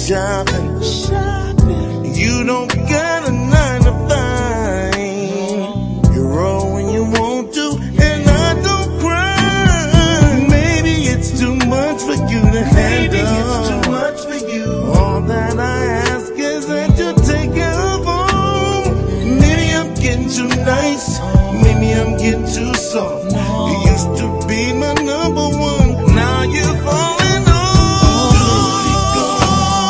shopping. You don't got a 9 to 5. You roll when you want to, and I don't cry. Maybe it's too much for you to handle. All that I ask is that you take care of home. Maybe I'm getting too nice, maybe I'm getting too soft.